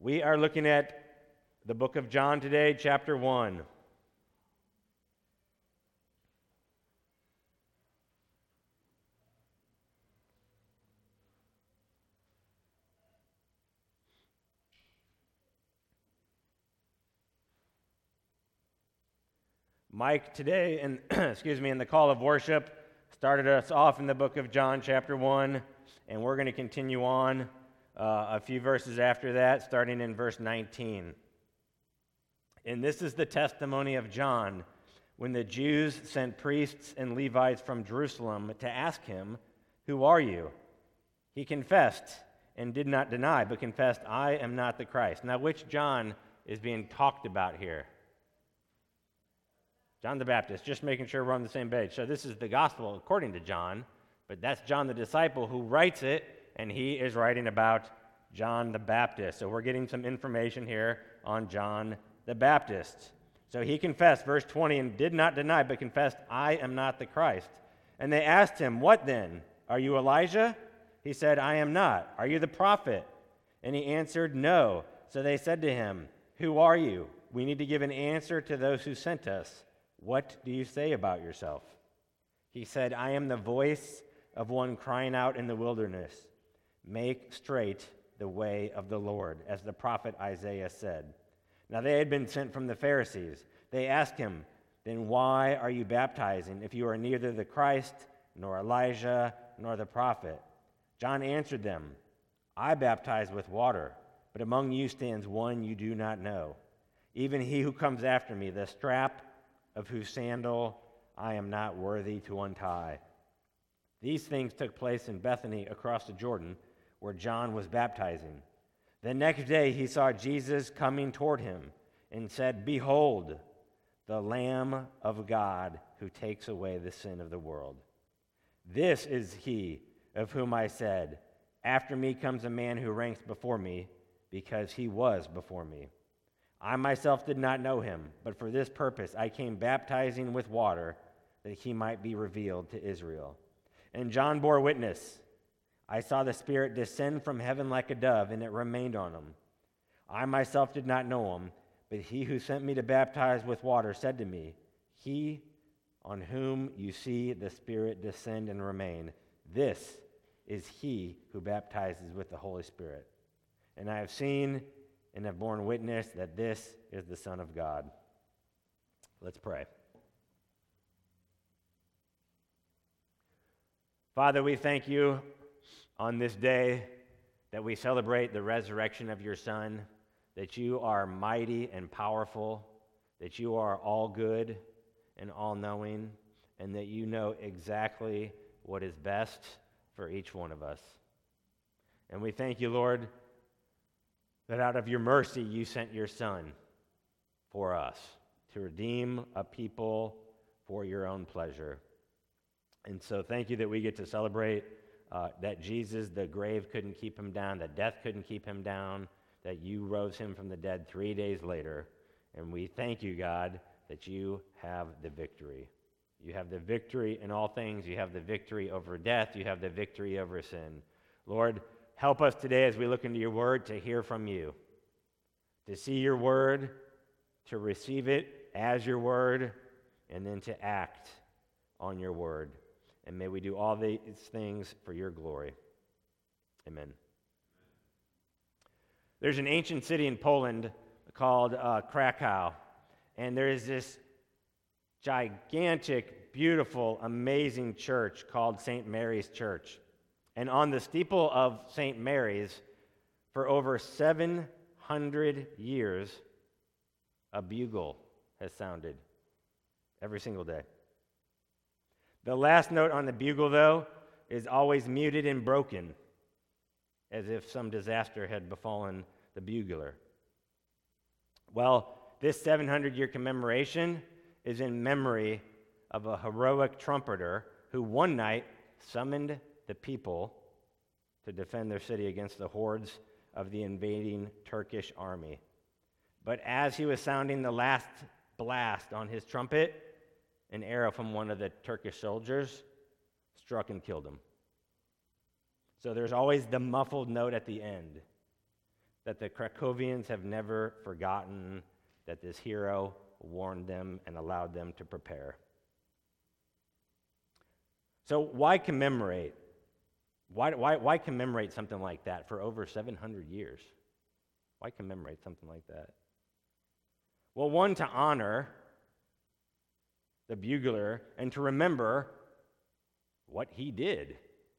We are looking at the book of John today, chapter 1. Mike today, in the call of worship, started us off in the book of John, chapter 1, and we're going to continue on a few verses after that, starting in verse 19. And this is the testimony of John when the Jews sent priests and Levites from Jerusalem to ask him, "Who are you?" He confessed and did not deny, but confessed, "I am not the Christ." Now, which John is being talked about here? John the Baptist, just making sure we're on the same page. So this is the gospel according to John, but that's John the disciple who writes it, and he is writing about John the Baptist. So we're getting some information here on John the Baptist. So he confessed, verse 20, and did not deny, but confessed, "I am not the Christ." And they asked him, "What then? Are you Elijah?" He said, "I am not." "Are you the prophet?" And he answered, "No." So they said to him, "Who are you? We need to give an answer to those who sent us. What do you say about yourself?" He said, "I am the voice of one crying out in the wilderness, 'Make straight the way of the Lord,' as the prophet Isaiah said." Now they had been sent from the Pharisees. They asked him, "Then why are you baptizing if you are neither the Christ, nor Elijah, nor the prophet?" John answered them, "I baptize with water, but among you stands one you do not know, even he who comes after me, the strap of whose sandal I am not worthy to untie." These things took place in Bethany across the Jordan, where John was baptizing. The next day he saw Jesus coming toward him and said, "Behold, the Lamb of God who takes away the sin of the world. This is he of whom I said, 'After me comes a man who ranks before me, because he was before me.' I myself did not know him, but for this purpose I came baptizing with water, that he might be revealed to Israel." And John bore witness, "I saw the Spirit descend from heaven like a dove, and it remained on him. I myself did not know him, but he who sent me to baptize with water said to me, 'He on whom you see the Spirit descend and remain, this is he who baptizes with the Holy Spirit.' And I have seen and have borne witness that this is the Son of God." Let's pray. Father, we thank you on this day that we celebrate the resurrection of your Son, that you are mighty and powerful, that you are all good and all-knowing, and that you know exactly what is best for each one of us. And we thank you, Lord, that out of your mercy you sent your Son for us to redeem a people for your own pleasure. And so thank you that we get to celebrate that Jesus, the grave couldn't keep him down, that death couldn't keep him down, that you rose him from the dead 3 days later. And we thank you, God, that you have the victory. You have the victory in all things. You have the victory over death. You have the victory over sin. Lord, help us today as we look into your word to hear from you, to see your word, to receive it as your word, and then to act on your word. And may we do all these things for your glory. Amen. There's an ancient city in Poland called Krakow, and there is this gigantic, beautiful, amazing church called St. Mary's Church. And on the steeple of St. Mary's, for over 700 years, a bugle has sounded every single day. The last note on the bugle, though, is always muted and broken, as if some disaster had befallen the bugler. Well, this 700-year commemoration is in memory of a heroic trumpeter who one night summoned the people to defend their city against the hordes of the invading Turkish army. But as he was sounding the last blast on his trumpet, an arrow from one of the Turkish soldiers struck and killed him. So there's always the muffled note at the end. that the Krakowians have never forgotten that this hero warned them and allowed them to prepare. So why commemorate? Why commemorate something like that for over 700 years? Why commemorate something like that? Well, one, to honor the bugler and to remember what he did.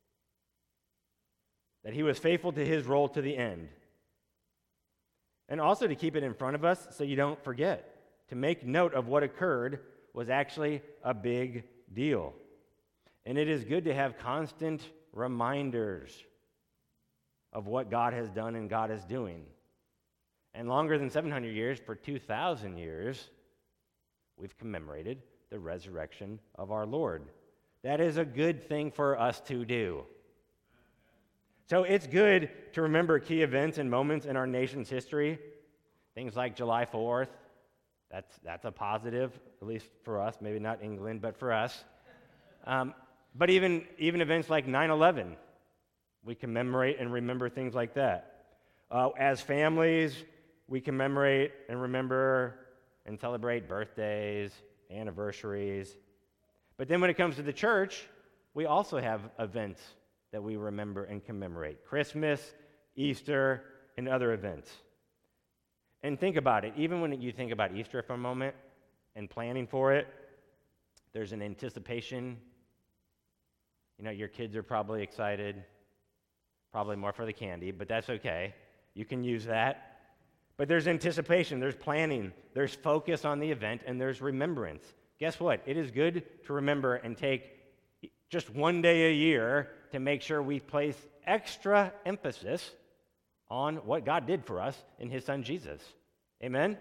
That he was faithful to his role to the end. And also to keep it in front of us so you don't forget. To make note of what occurred was actually a big deal. And it is good to have constant reminders of what God has done and God is doing. And longer than 700 years, for 2,000 years, we've commemorated the resurrection of our Lord. That is a good thing for us to do. So it's good to remember key events and moments in our nation's history. Things like July 4th. That's a positive, at least for us. Maybe not England, but for us. But even events like 9/11, we commemorate and remember things like that. As families, we commemorate and remember and celebrate birthdays, anniversaries. But then when it comes to the church, we also have events that we remember and commemorate. Christmas, Easter, and other events. And think about it. Even when you think about Easter for a moment and planning for it, there's an anticipation. You know, your kids are probably excited, probably more for the candy, but that's okay. You can use that. But there's anticipation, there's planning, there's focus on the event, and there's remembrance. Guess what? It is good to remember and take just one day a year to make sure we place extra emphasis on what God did for us in his son Jesus. Amen?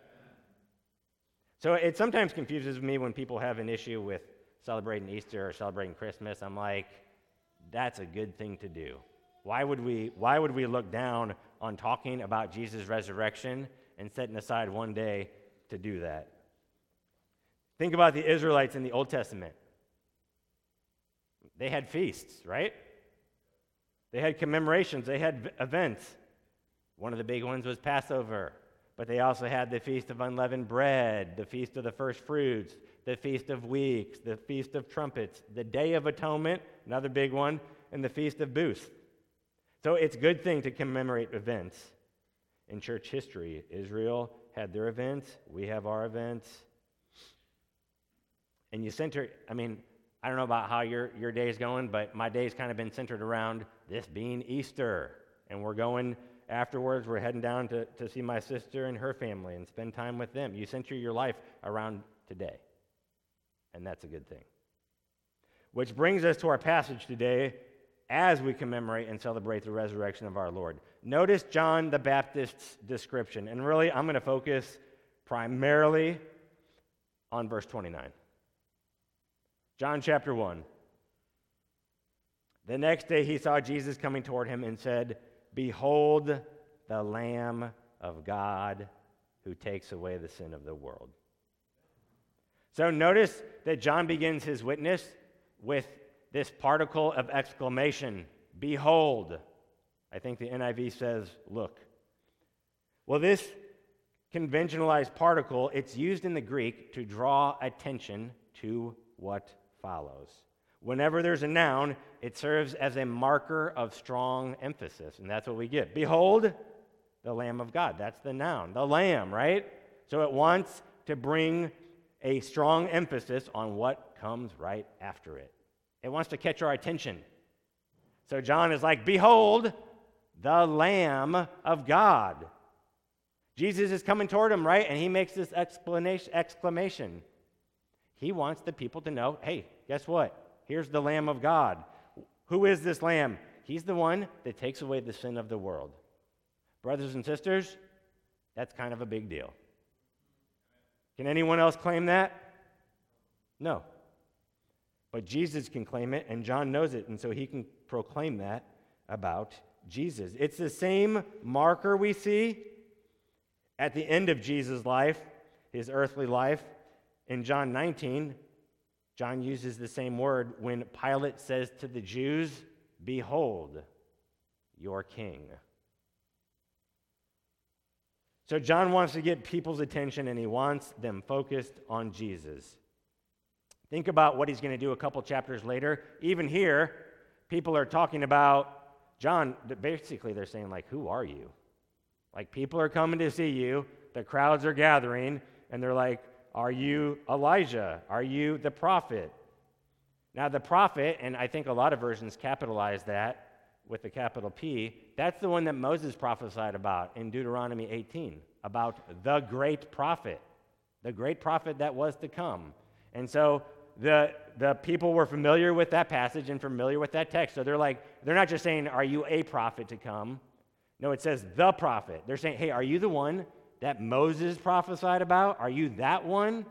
So it sometimes confuses me when people have an issue with celebrating Easter or celebrating Christmas. I'm like, that's a good thing to do. Why would we look down on talking about Jesus' resurrection and setting aside one day to do that? Think about the Israelites in the Old Testament. They had feasts, right? They had commemorations, they had events. One of the big ones was Passover, but they also had the Feast of Unleavened Bread, the Feast of the First Fruits, the Feast of Weeks, the Feast of Trumpets, the Day of Atonement, another big one, and the Feast of Booths. So it's a good thing to commemorate events. In church history, Israel had their events, we have our events. And you center, I don't know about how your day's going, but my day's kind of been centered around this being Easter. And we're going afterwards, we're heading down to see my sister and her family and spend time with them. You center your life around today. And that's a good thing. Which brings us to our passage today as we commemorate and celebrate the resurrection of our Lord. Notice John the Baptist's description. And really, I'm going to focus primarily on verse 29. John chapter 1. The next day he saw Jesus coming toward him and said, "Behold the Lamb of God who takes away the sin of the world." So notice that John begins his witness with this particle of exclamation, "Behold." I think the NIV says, "Look." Well, this conventionalized particle, it's used in the Greek to draw attention to what follows. Whenever there's a noun, it serves as a marker of strong emphasis, and that's what we get. Behold, the Lamb of God. That's the noun, the Lamb, right? So it wants to bring a strong emphasis on what comes right after it. It wants to catch our attention. So John is like, "Behold, the Lamb of God." Jesus is coming toward him, right? And he makes this exclamation. He wants the people to know, hey, guess what? Here's the Lamb of God. Who is this Lamb? He's the one that takes away the sin of the world. Brothers and sisters, that's kind of a big deal. Can anyone else claim that? No. But Jesus can claim it, and John knows it, and so he can proclaim that about Jesus. It's the same marker we see at the end of Jesus' life, his earthly life. In John 19, John uses the same word when Pilate says to the Jews, "Behold, your king." So John wants to get people's attention, and he wants them focused on Jesus. Think about what he's going to do a couple chapters later. Even here, people are talking about John. Basically, they're saying, like, who are you? Like, people are coming to see you. The crowds are gathering, and they're like, are you Elijah? Are you the prophet? Now, the prophet, and I think a lot of versions capitalize that with the capital P, that's the one that Moses prophesied about in Deuteronomy 18, about the great prophet that was to come. And so the people were familiar with that passage and familiar with that text. So they're not just saying, are you a prophet to come? No, it says the prophet. They're saying, hey, are you the one that Moses prophesied about? Are you that one?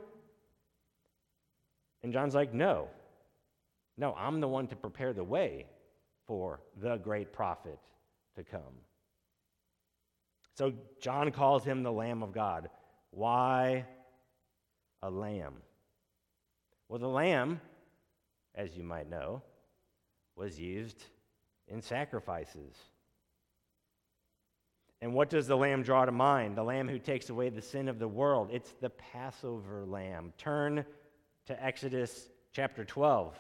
And John's like, no, I'm the one to prepare the way for the great prophet to come. So John calls him the Lamb of God. Why a lamb? Well, the lamb, as you might know, was used in sacrifices. And what does the lamb draw to mind? The lamb who takes away the sin of the world. It's the Passover lamb. Turn to Exodus chapter 12.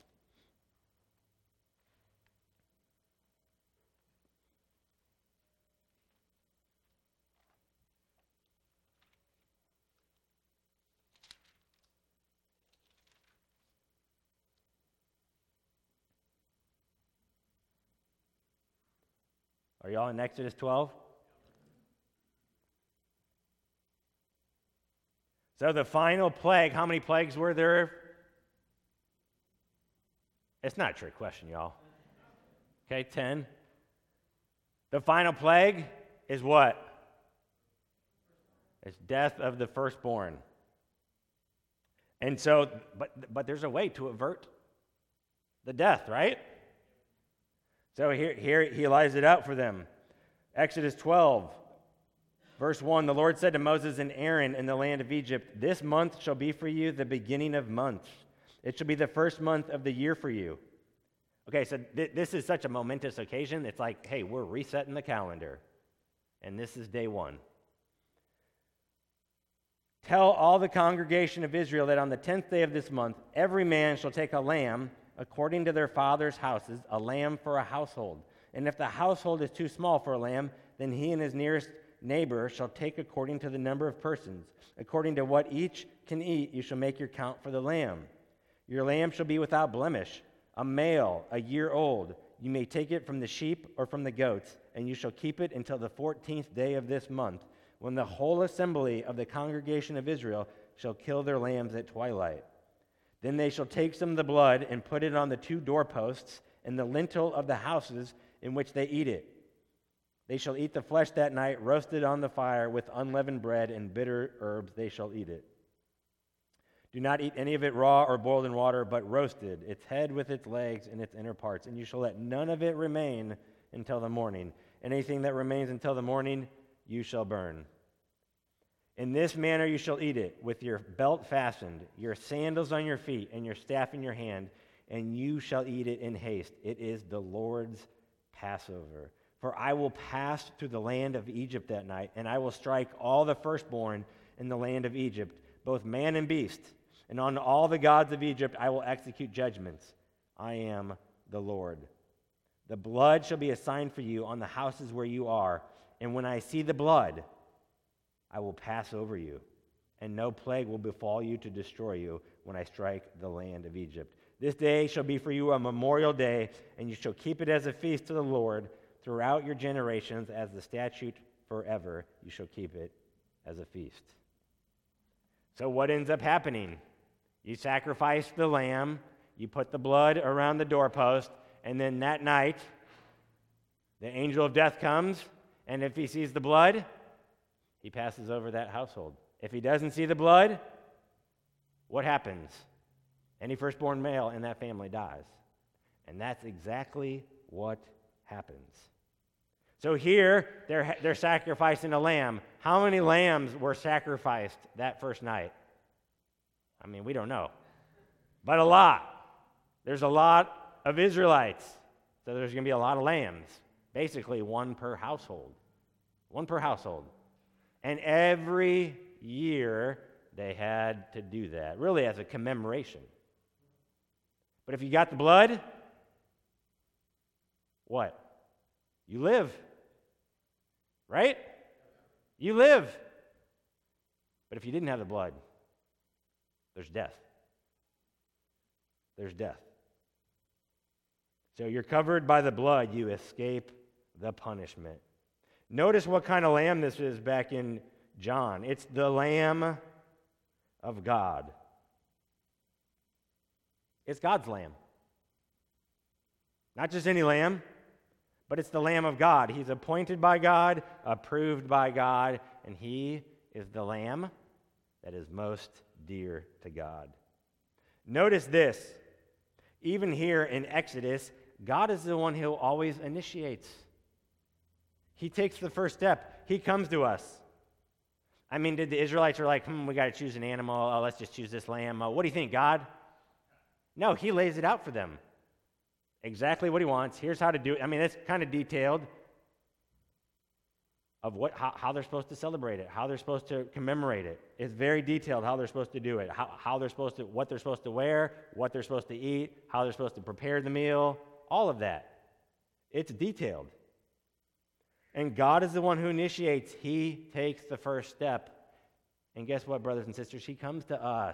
Are y'all in Exodus 12? So the final plague, how many plagues were there? It's not a trick question, y'all. Okay, 10. The final plague is what? It's death of the firstborn. And so, but there's a way to avert the death, right? So here he lays it out for them. Exodus 12, verse 1, the Lord said to Moses and Aaron in the land of Egypt, "This month shall be for you the beginning of months. It shall be the first month of the year for you." Okay, so this is such a momentous occasion. It's like, hey, we're resetting the calendar, and this is day one. Tell all the congregation of Israel that on the 10th day of this month, every man shall take a lamb according to their father's houses, a lamb for a household. And if the household is too small for a lamb, then he and his nearest neighbor shall take according to the number of persons. According to what each can eat, you shall make your count for the lamb. Your lamb shall be without blemish, a male, a year old. You may take it from the sheep or from the goats, and you shall keep it until the 14th day of this month, when the whole assembly of the congregation of Israel shall kill their lambs at twilight. Then they shall take some of the blood and put it on the two doorposts and the lintel of the houses in which they eat it. They shall eat the flesh that night, roasted on the fire with unleavened bread and bitter herbs. They shall eat it. Do not eat any of it raw or boiled in water, but roasted, its head with its legs and its inner parts. And you shall let none of it remain until the morning. Anything that remains until the morning, you shall burn. In this manner you shall eat it, with your belt fastened, your sandals on your feet, and your staff in your hand, and you shall eat it in haste. It is the Lord's Passover. For I will pass through the land of Egypt that night, and I will strike all the firstborn in the land of Egypt, both man and beast. And on all the gods of Egypt I will execute judgments. I am the Lord. The blood shall be a sign for you on the houses where you are, and when I see the blood, I will pass over you, and no plague will befall you to destroy you when I strike the land of Egypt. This day shall be for you a memorial day, and you shall keep it as a feast to the Lord throughout your generations, as the statute forever. You shall keep it as a feast. So what ends up happening? You sacrifice the lamb, you put the blood around the doorpost, and then that night, the angel of death comes, and if he sees the blood, he passes over that household. If he doesn't see the blood, what happens? Any firstborn male in that family dies. And that's exactly what happens. So here, they're sacrificing a lamb. How many lambs were sacrificed that first night? I mean, we don't know. But a lot. There's a lot of Israelites. So there's going to be a lot of lambs. Basically, one per household. One per household. And every year they had to do that, really as a commemoration. But if you got the blood, what? You live. Right? You live. But if you didn't have the blood, there's death. There's death. So you're covered by the blood, you escape the punishment. Notice what kind of lamb this is back in John. It's the Lamb of God. It's God's lamb. Not just any lamb, but it's the Lamb of God. He's appointed by God, approved by God, and he is the lamb that is most dear to God. Notice this. Even here in Exodus, God is the one who always initiates. He takes the first step. He comes to us. I mean, did the Israelites are like, we got to choose an animal. Oh, let's just choose this lamb. What do you think, God? No, he lays it out for them. Exactly what he wants. Here's how to do it. I mean, it's kind of detailed of how they're supposed to celebrate it, how they're supposed to commemorate it. It's very detailed how they're supposed to do it, what they're supposed to wear, what they're supposed to eat, how they're supposed to prepare the meal, all of that. It's detailed. And God is the one who initiates. He takes the first step. And guess what, brothers and sisters? He comes to us.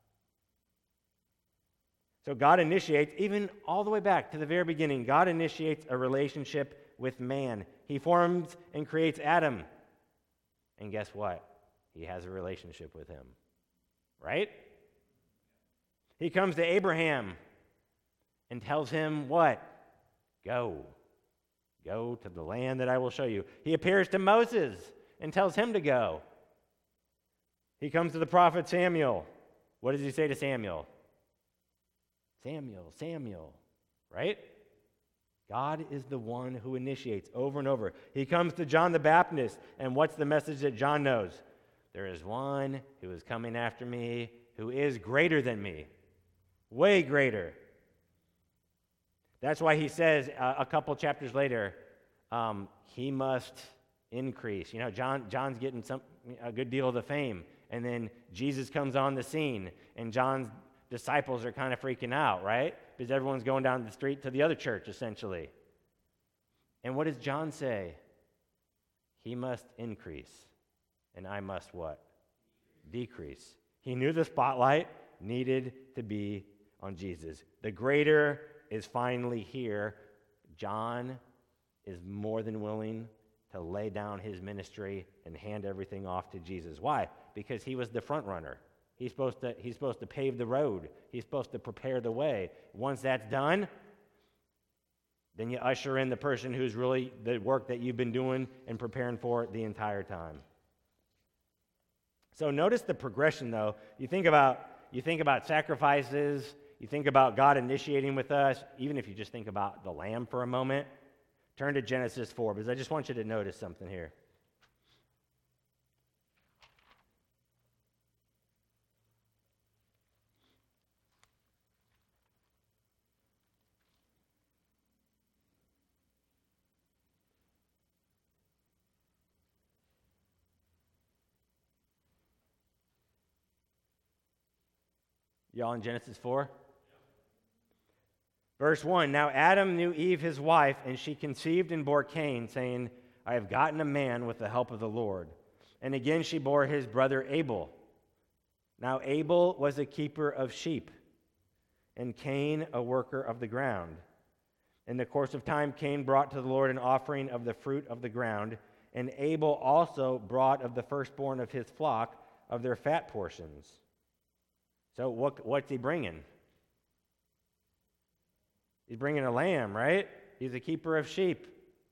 So God initiates, even all the way back to the very beginning, God initiates a relationship with man. He forms and creates Adam. And guess what? He has a relationship with him. Right? He comes to Abraham and tells him what? Go. Go to the land that I will show you. He appears to Moses and tells him to go. He comes to the prophet Samuel. What does he say to Samuel? Samuel, Samuel, right? God is the one who initiates over and over. He comes to John the Baptist, and what's the message that John knows? There is one who is coming after me who is greater than me, way greater. That's why he says a couple chapters later, he must increase. You know, John's getting a good deal of the fame, and then Jesus comes on the scene, and John's disciples are kind of freaking out, right? Because everyone's going down the street to the other church, essentially. And what does John say? He must increase, and I must what? Decrease. He knew the spotlight needed to be on Jesus. The greater is finally here. John is more than willing to lay down his ministry and hand everything off to Jesus. Why? Because he was the front runner. He's supposed to pave the road. He's supposed to prepare the way. Once that's done, then you usher in the person who's really the work that you've been doing and preparing for the entire time. So notice the progression, though. You think about sacrifices. You think about God initiating with us. Even if you just think about the lamb for a moment, turn to Genesis 4, because I just want you to notice something here. Y'all in Genesis 4? Verse 1, Now Adam knew Eve his wife, and she conceived and bore Cain, saying, I have gotten a man with the help of the Lord. And again she bore his brother Abel. Now Abel was a keeper of sheep, and Cain a worker of the ground. In the course of time, Cain brought to the Lord an offering of the fruit of the ground, and Abel also brought of the firstborn of his flock of their fat portions. So what's he bringing? He's bringing a lamb, right? He's a keeper of sheep.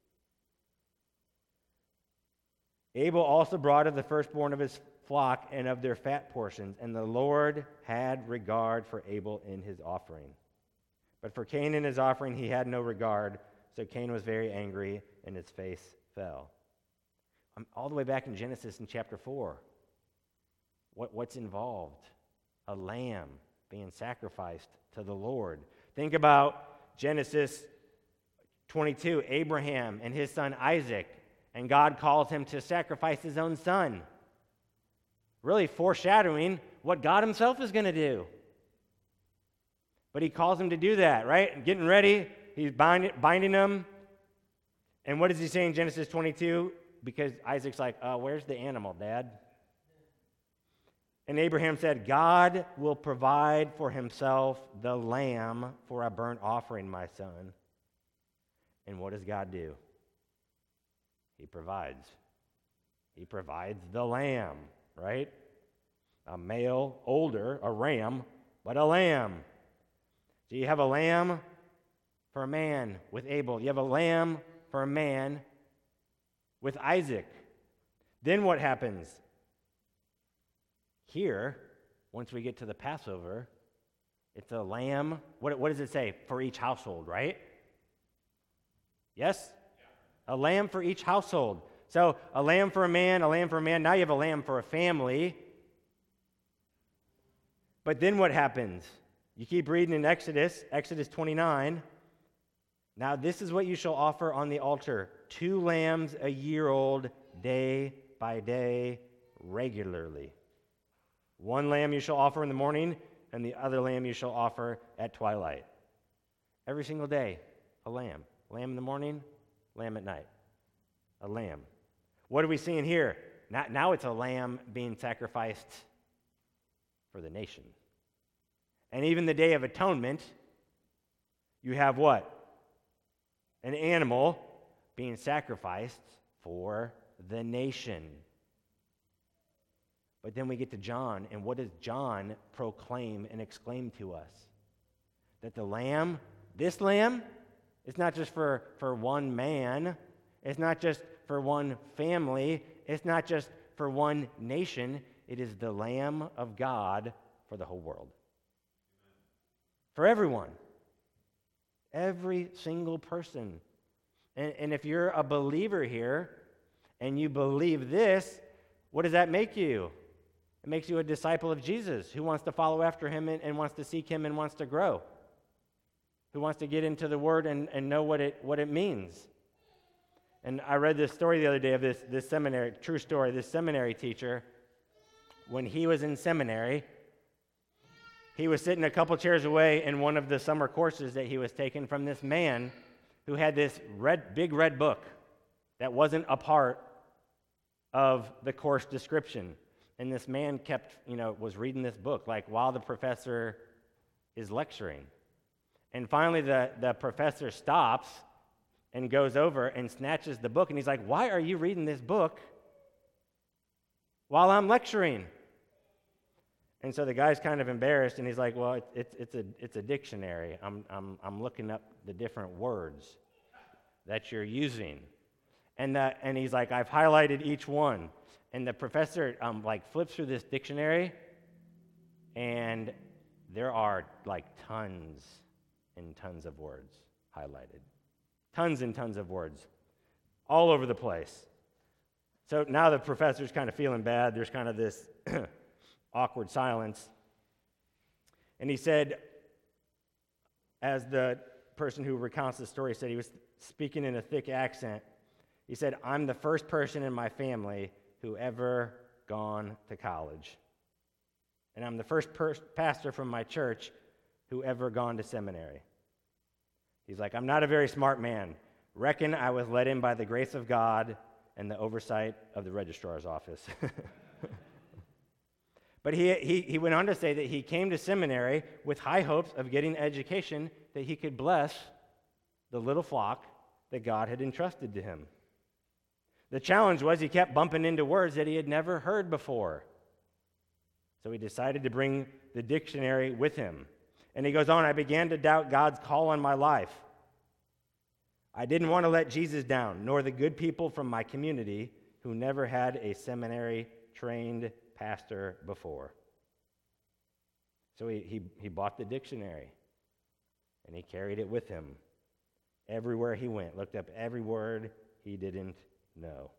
Abel also brought of the firstborn of his flock and of their fat portions, and the Lord had regard for Abel in his offering. But for Cain in his offering he had no regard, so Cain was very angry, and his face fell. All the way back in Genesis in chapter 4. What's involved? A lamb being sacrificed to the Lord. Think about Genesis 22, Abraham and his son Isaac, and God calls him to sacrifice his own son, really foreshadowing what God himself is going to do. But he calls him to do that, right? Getting ready, he's binding him. And what does he say in Genesis 22? Because Isaac's like, where's the animal, Dad? And Abraham said, God will provide for himself the lamb for a burnt offering, my son. And what does God do? He provides. He provides the lamb, right? A male, older, a ram, but a lamb. So you have a lamb for a man with Abel. You have a lamb for a man with Isaac. Then what happens? Here, once we get to the Passover, it's a lamb. What does it say? For each household, right? Yes? Yeah. A lamb for each household. So a lamb for a man, a lamb for a man. Now you have a lamb for a family. But then what happens? You keep reading in Exodus 29. Now this is what you shall offer on the altar: 2 lambs a year old, day by day, regularly. 1 lamb you shall offer in the morning, and the other lamb you shall offer at twilight. Every single day, a lamb. Lamb in the morning, lamb at night. A lamb. What are we seeing here? Now it's a lamb being sacrificed for the nation. And even the Day of Atonement, you have what? An animal being sacrificed for the nation. But then we get to John, and what does John proclaim and exclaim to us? That the lamb, this lamb, is not just for one man. It's not just for one family. It's not just for one nation. It is the Lamb of God for the whole world. For everyone. Every single person. And if you're a believer here, and you believe this, what does that make you? It makes you a disciple of Jesus who wants to follow after him and wants to seek him and wants to grow. Who wants to get into the Word and know what it means. And I read this story the other day of this seminary, true story, this seminary teacher. When he was in seminary, he was sitting a couple chairs away in one of the summer courses that he was taking from this man who had this big red book that wasn't a part of the course description. And this man was reading this book, like while the professor is lecturing. And finally the professor stops and goes over and snatches the book, and he's like, "Why are you reading this book while I'm lecturing?" And so the guy's kind of embarrassed, and he's like, "Well, it's a dictionary. I'm looking up the different words that you're using." And he's like, "I've highlighted each one." And the professor flips through this dictionary, and there are tons and tons of words highlighted. Tons and tons of words all over the place. So now the professor's kind of feeling bad. There's kind of this awkward silence. And he said, as the person who recounts the story said, he was speaking in a thick accent. He said, "I'm the first person in my family who ever gone to college. And I'm the first pastor from my church who ever gone to seminary." He's like, "I'm not a very smart man. Reckon I was led in by the grace of God and the oversight of the registrar's office." But he went on to say that he came to seminary with high hopes of getting education that he could bless the little flock that God had entrusted to him. The challenge was he kept bumping into words that he had never heard before. So he decided to bring the dictionary with him. And he goes on, "I began to doubt God's call on my life. I didn't want to let Jesus down, nor the good people from my community who never had a seminary-trained pastor before." So he bought the dictionary, and he carried it with him everywhere he went, looked up every word he didn't know.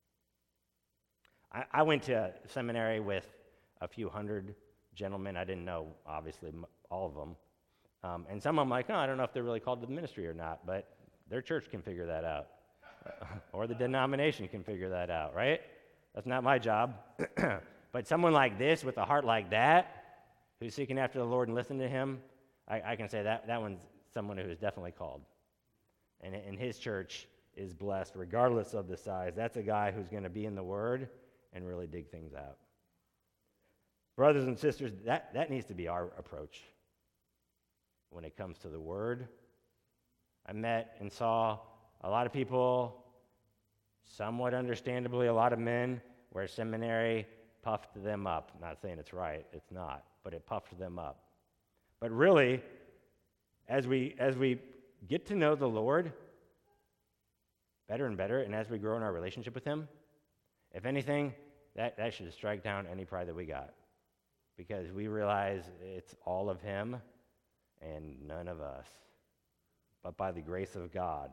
I went to seminary with a few hundred gentlemen. I didn't know, obviously, all of them. And some of them like, I don't know if they're really called to the ministry or not, but their church can figure that out. Or the denomination can figure that out, right? That's not my job. But someone like this, with a heart like that, who's seeking after the Lord and listening to him, I can say that one's someone who is definitely called. And his church is blessed regardless of the size. That's a guy who's going to be in the Word and really dig things out. Brothers and sisters, that needs to be our approach when it comes to the Word. I met and saw a lot of people, somewhat understandably, a lot of men, where seminary puffed them up. I'm not saying it's right, it's not, but it puffed them up. But really, as we get to know the Lord better and better, and as we grow in our relationship with him, if anything, that should strike down any pride that we got. Because we realize it's all of him and none of us, but by the grace of God.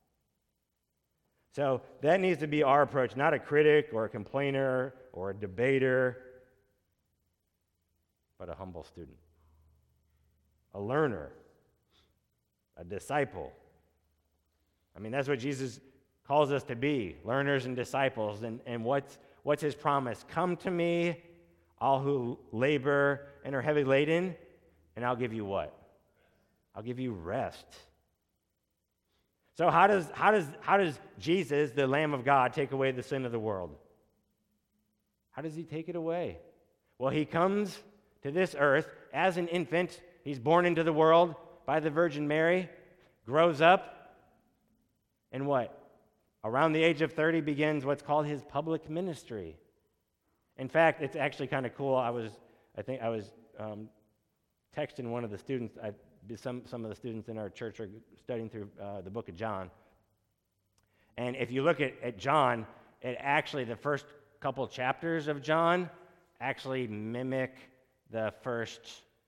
So that needs to be our approach, not a critic or a complainer or a debater, but a humble student, a learner, a disciple. I mean, that's what Jesus calls us to be, learners and disciples. And what's his promise? Come to me, all who labor and are heavy laden, and I'll give you what? I'll give you rest. So how does Jesus, the Lamb of God, take away the sin of the world? How does he take it away? Well, he comes to this earth as an infant. He's born into the world by the Virgin Mary, grows up, and what? Around the age of 30 begins what's called his public ministry. In fact, it's actually kind of cool. I was texting one of the students. Some of the students in our church are studying through the book of John. And if you look at John, it actually, the first couple chapters of John actually mimic the first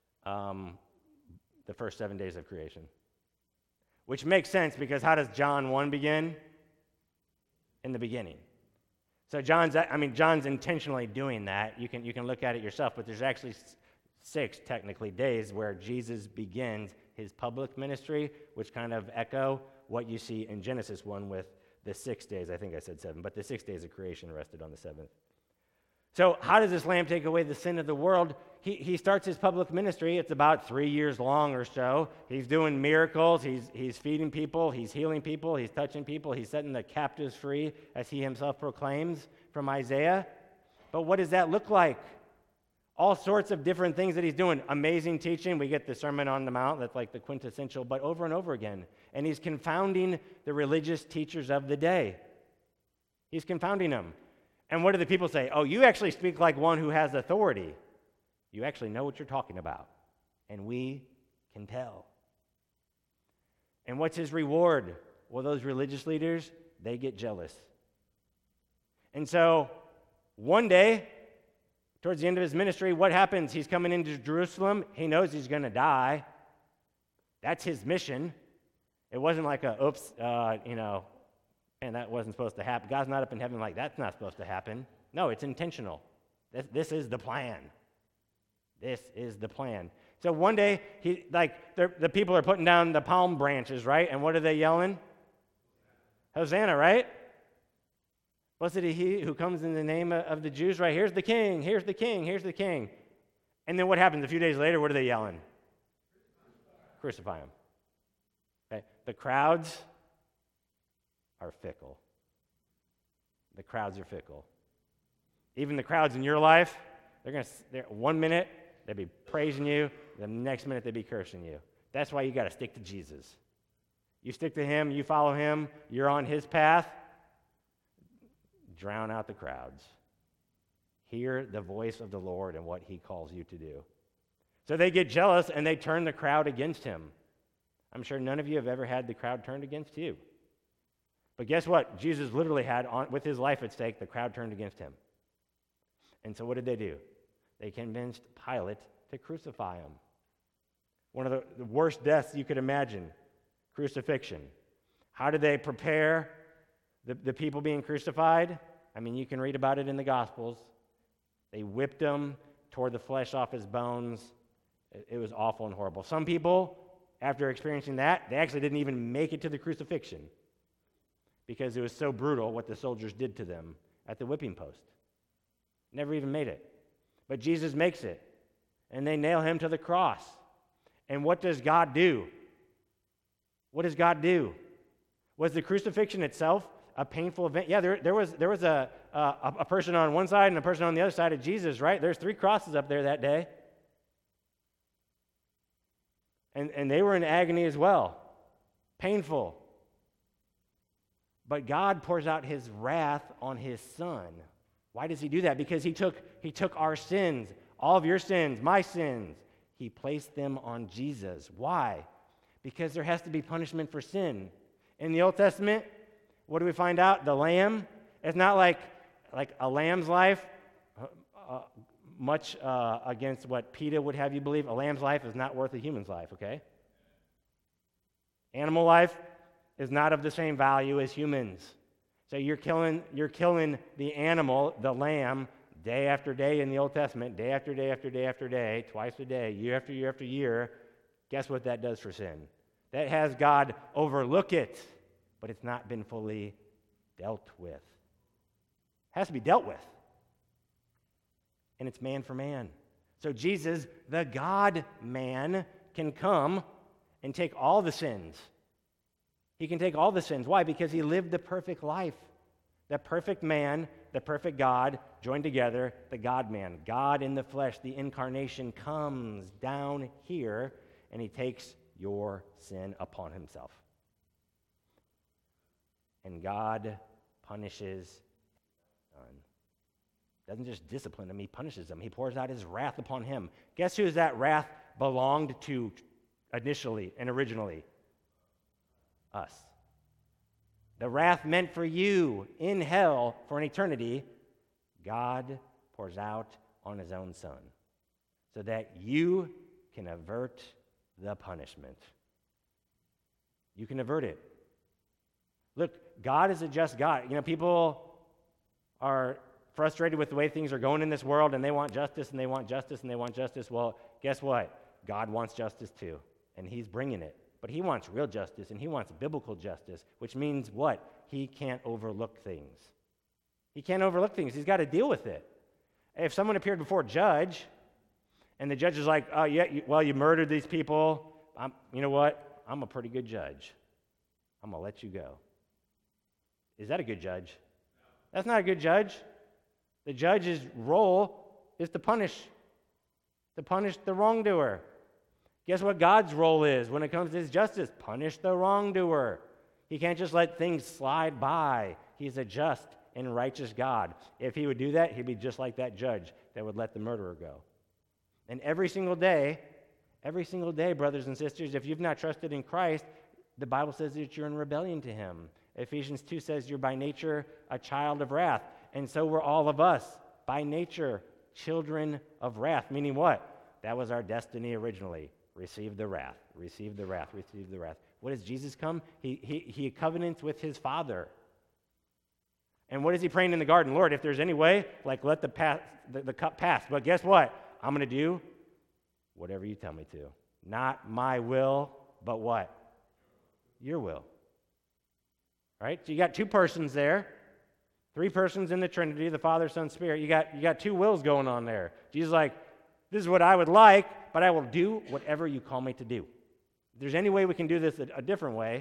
7 days of creation. Which makes sense, because how does John 1 begin? In the beginning. So John's intentionally doing that. You can look at it yourself, but there's actually 6 technically days where Jesus begins his public ministry, which kind of echo what you see in Genesis 1 with the 6 days. I think I said 7, but the 6 days of creation rested on the 7th. So how does this lamb take away the sin of the world? He starts his public ministry. It's about 3 years long or so. He's doing miracles. He's feeding people. He's healing people. He's touching people. He's setting the captives free, as he himself proclaims from Isaiah. But what does that look like? All sorts of different things that he's doing. Amazing teaching. We get the Sermon on the Mount. That's like the quintessential, but over and over again. And he's confounding the religious teachers of the day. He's confounding them. And what do the people say? Oh, you actually speak like one who has authority. You actually know what you're talking about. And we can tell. And what's his reward? Well, those religious leaders, they get jealous. And so, one day, towards the end of his ministry, what happens? He's coming into Jerusalem. He knows he's going to die. That's his mission. It wasn't like and that wasn't supposed to happen. God's not up in heaven like, that's not supposed to happen. No, it's intentional. This is the plan. This is the plan. So one day, the people are putting down the palm branches, right? And what are they yelling? Hosanna, right? Blessed is he who comes in the name of the Jews, right? Here's the king, here's the king, here's the king. And then what happens a few days later? What are they yelling? Crucify him. Okay? The crowds are fickle. The crowds are fickle. Even the crowds in your life, they're 1 minute, they'll be praising you, the next minute they'll be cursing you. That's why you got to stick to Jesus. You stick to him, you follow him, you're on his path, drown out the crowds. Hear the voice of the Lord and what he calls you to do. So they get jealous and they turn the crowd against him. I'm sure none of you have ever had the crowd turned against you. But guess what? Jesus literally had, with his life at stake, the crowd turned against him. And so what did they do? They convinced Pilate to crucify him. One of the worst deaths you could imagine, crucifixion. How did they prepare the people being crucified? I mean, you can read about it in the Gospels. They whipped him, tore the flesh off his bones. It was awful and horrible. Some people, after experiencing that, they actually didn't even make it to the crucifixion. because it was so brutal what the soldiers did to them at the whipping post. Never even made it. But Jesus makes it, and they nail him to the cross. And what does God do? What does God do? Was the crucifixion itself a painful event? Yeah, there was a person on one side and a person on the other side of Jesus, right? There's 3 crosses up there that day. And they were in agony as well. Painful. But God pours out his wrath on his Son. Why does he do that? Because he took our sins, all of your sins, my sins. He placed them on Jesus. Why? Because there has to be punishment for sin. In the Old Testament, what do we find out? The lamb, it's not like a lamb's life, much against what PETA would have you believe. A lamb's life is not worth a human's life, okay? Animal life is not of the same value as humans. So you're killing the animal, the lamb, day after day in the Old Testament, day after day after day after day, twice a day, year after year after year. Guess what that does for sin? That has God overlook it, but it's not been fully dealt with. It has to be dealt with. And it's man for man. So Jesus, the God-man, can come and take all the sins. He can take all the sins. Why? Because he lived the perfect life. The perfect man, the perfect God, joined together, the God-man. God in the flesh, the incarnation, comes down here, and he takes your sin upon himself. And God punishes his Son. Doesn't just discipline him, he punishes him. He pours out his wrath upon him. Guess who that wrath belonged to initially and originally? Us. The wrath meant for you in hell for an eternity, God pours out on his own Son so that you can avert the punishment. You can avert it. Look, God is a just God. People are frustrated with the way things are going in this world, and they want justice, and they want justice, and they want justice. Well, guess what? God wants justice too, and he's bringing it. But he wants real justice, and he wants biblical justice, which means what? He can't overlook things. He can't overlook things. He's got to deal with it. If someone appeared before a judge, and the judge is like, oh, yeah, you murdered these people. You know what? I'm a pretty good judge. I'm going to let you go. Is that a good judge? That's not a good judge. The judge's role is to punish the wrongdoer. Guess what God's role is when it comes to his justice? Punish the wrongdoer. He can't just let things slide by. He's a just and righteous God. If he would do that, he'd be just like that judge that would let the murderer go. And every single day, brothers and sisters, if you've not trusted in Christ, the Bible says that you're in rebellion to him. Ephesians 2 says you're by nature a child of wrath. And so were all of us, by nature, children of wrath. Meaning what? That was our destiny originally. Receive the wrath, receive the wrath, receive the wrath. What does Jesus come? He covenants with his Father. And what is he praying in the garden? Lord, if there's any way, let the cup pass. But guess what? I'm going to do whatever you tell me to. Not my will, but what? Your will. Right? So you got 2 persons there. 3 persons in the Trinity, the Father, Son, Spirit. You got 2 wills going on there. Jesus is like, this is what I would like, but I will do whatever you call me to do. If there's any way we can do this a different way,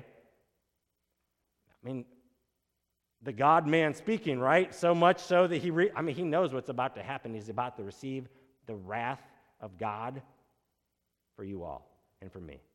the God-man speaking, right? So much so that he knows what's about to happen. He's about to receive the wrath of God for you all and for me.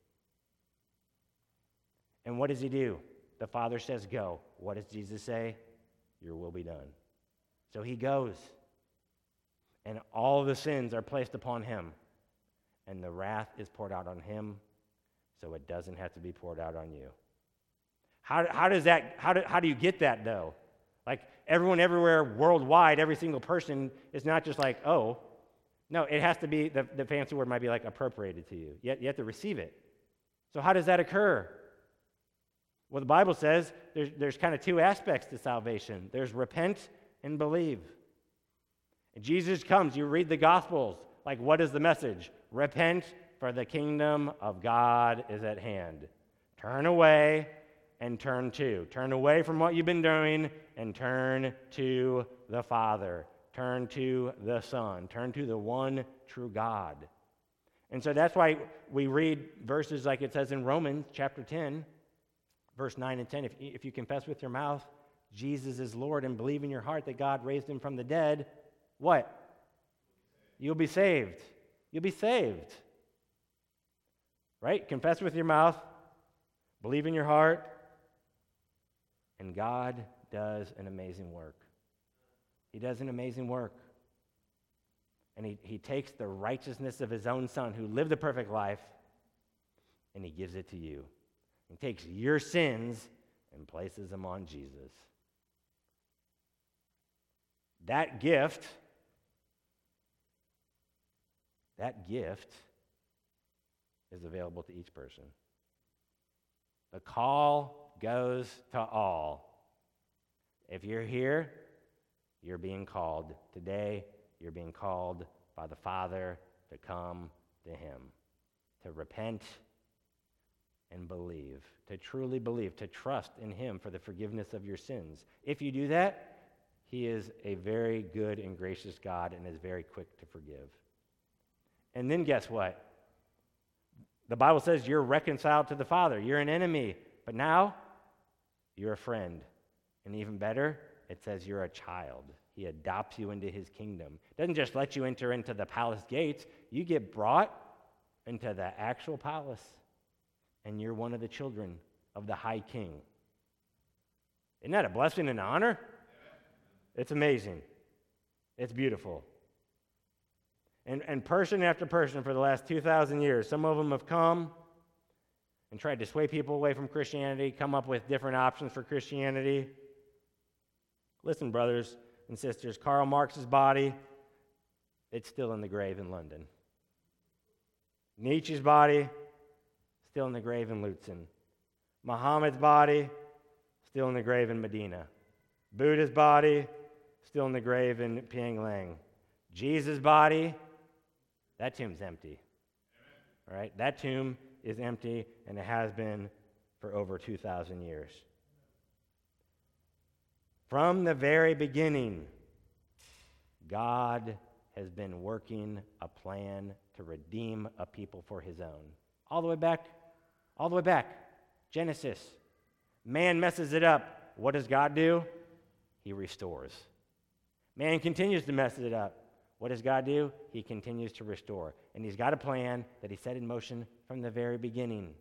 And what does he do? The Father says, go. What does Jesus say? Your will be done. So he goes. And all the sins are placed upon him. And the wrath is poured out on him, so it doesn't have to be poured out on you. How do you get that, though? Everyone everywhere worldwide, every single person is not just like, oh. No, it has to be, the fancy word might be appropriated to you. You have to receive it. So how does that occur? Well, the Bible says there's kind of 2 aspects to salvation. There's repent and believe. And Jesus comes, you read the Gospels, what is the message? Repent, for the kingdom of God is at hand. Turn away and turn to. Turn away from what you've been doing and turn to the Father. Turn to the Son. Turn to the one true God. And so that's why we read verses like it says in Romans chapter 10, verse 9 and 10. If you confess with your mouth Jesus is Lord and believe in your heart that God raised him from the dead, what? You'll be saved. You'll be saved. Right? Confess with your mouth, believe in your heart, and God does an amazing work. He does an amazing work. And he takes the righteousness of his own Son who lived a perfect life, and he gives it to you. He takes your sins and places them on Jesus. That gift is available to each person. The call goes to all. If you're here, you're being called. Today, you're being called by the Father to come to him, to repent and believe, to truly believe, to trust in him for the forgiveness of your sins. If you do that, he is a very good and gracious God and is very quick to forgive. And then guess what? The Bible says you're reconciled to the Father. You're an enemy, but now you're a friend. And even better, it says you're a child. He adopts you into his kingdom. Doesn't just let you enter into the palace gates. You get brought into the actual palace, and you're one of the children of the high king. Isn't that a blessing and honor? It's amazing. It's beautiful. And person after person for the last 2,000 years, some of them have come and tried to sway people away from Christianity, come up with different options for Christianity. Listen, brothers and sisters, Karl Marx's body, it's still in the grave in London. Nietzsche's body, still in the grave in Lutzen. Muhammad's body, still in the grave in Medina. Buddha's body, still in the grave in Pyongyang. Jesus' body, that tomb's empty. All right? That tomb is empty, and it has been for over 2,000 years. From the very beginning, God has been working a plan to redeem a people for his own. All the way back. Genesis. Man messes it up. What does God do? He restores. Man continues to mess it up. What does God do? He continues to restore. And he's got a plan that he set in motion from the very beginning.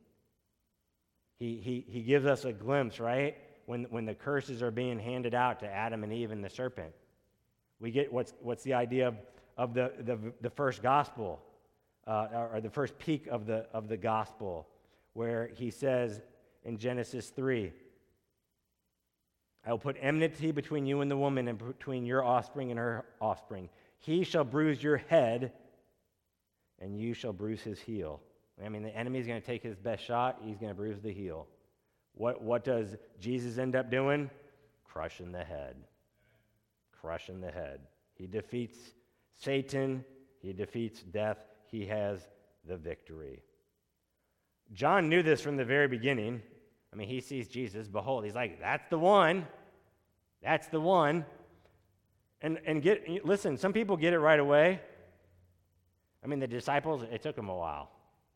He gives us a glimpse, right? When the curses are being handed out to Adam and Eve and the serpent. We get what's the idea of the first gospel, or the first peak of the gospel, where he says in Genesis 3, I will put enmity between you and the woman, and between your offspring and her offspring. He shall bruise your head, and you shall bruise his heel. I mean, the enemy's going to take his best shot. He's going to bruise the heel. What does Jesus end up doing? Crushing the head. Crushing the head. He defeats Satan. He defeats death. He has the victory. John knew this from the very beginning. I mean, he sees Jesus. Behold, he's like, that's the one. That's the one. And listen, some people get it right away. I mean, the disciples, it took them a while.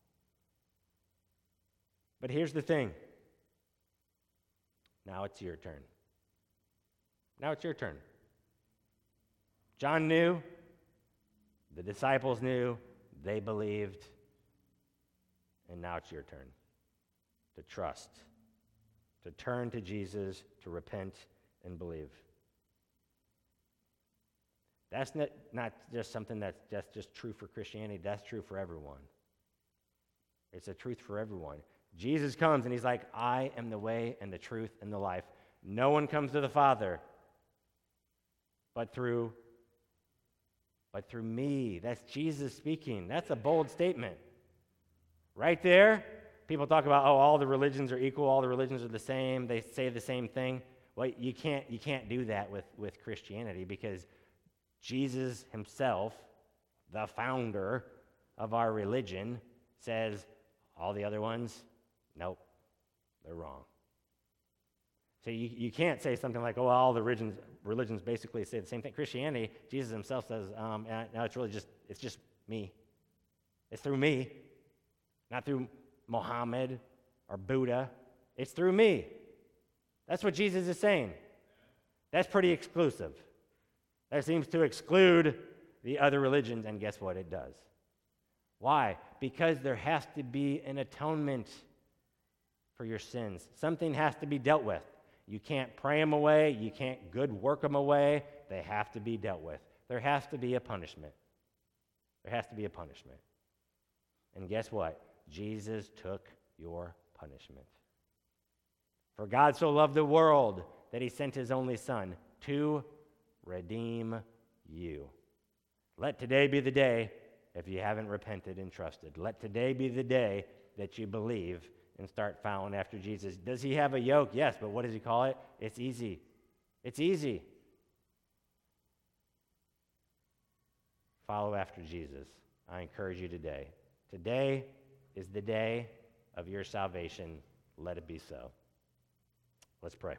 But here's the thing. Now it's your turn. Now it's your turn. John knew. The disciples knew. They believed. And now it's your turn to trust, to turn to Jesus, to repent and believe. That's not just something that's just true for Christianity. That's true for everyone. It's a truth for everyone. Jesus comes and he's like, I am the way and the truth and the life. No one comes to the Father but through me. That's Jesus speaking. That's a bold statement. Right there, people talk about, all the religions are equal, all the religions are the same, they say the same thing. Well, you can't do that with Christianity, because Jesus himself, the founder of our religion, says all the other ones, nope, they're wrong. So you can't say something like, oh, all the religions basically say the same thing. Christianity, Jesus himself says, no, it's just me. It's through me, not through Muhammad or Buddha. It's through me. That's what Jesus is saying. That's pretty exclusive. That seems to exclude the other religions, and guess what? It does. Why? Because there has to be an atonement for your sins. Something has to be dealt with. You can't pray them away. You can't good work them away. They have to be dealt with. There has to be a punishment. There has to be a punishment. And guess what? Jesus took your punishment. For God so loved the world that he sent his only Son to redeem you. Let today be the day, if you haven't repented and trusted. Let today be the day that you believe and start following after Jesus. Does he have a yoke? Yes, but what does he call it? It's easy. It's easy. Follow after Jesus. I encourage you today. Today is the day of your salvation. Let it be so. Let's pray.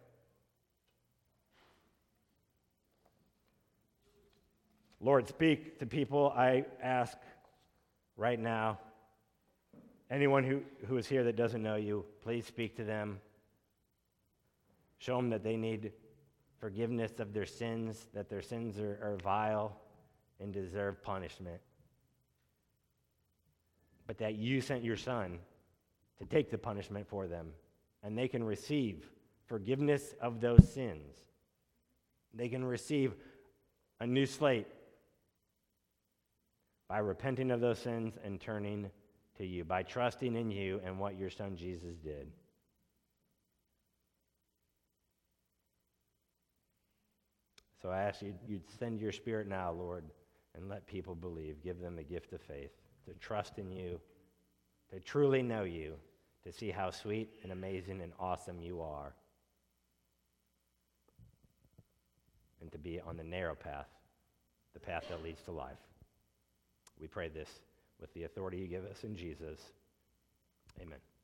Lord, speak to people, I ask right now. Anyone who is here that doesn't know you, please speak to them. Show them that they need forgiveness of their sins, that their sins are vile and deserve punishment. But that you sent your Son to take the punishment for them, and they can receive forgiveness of those sins. They can receive a new slate by repenting of those sins and turning to you, by trusting in you and what your Son Jesus did. So I ask you'd send your Spirit now, Lord, and let people believe. Give them the gift of faith, to trust in you, to truly know you, to see how sweet and amazing and awesome you are, and to be on the narrow path, the path that leads to life. We pray this with the authority you give us in Jesus. Amen.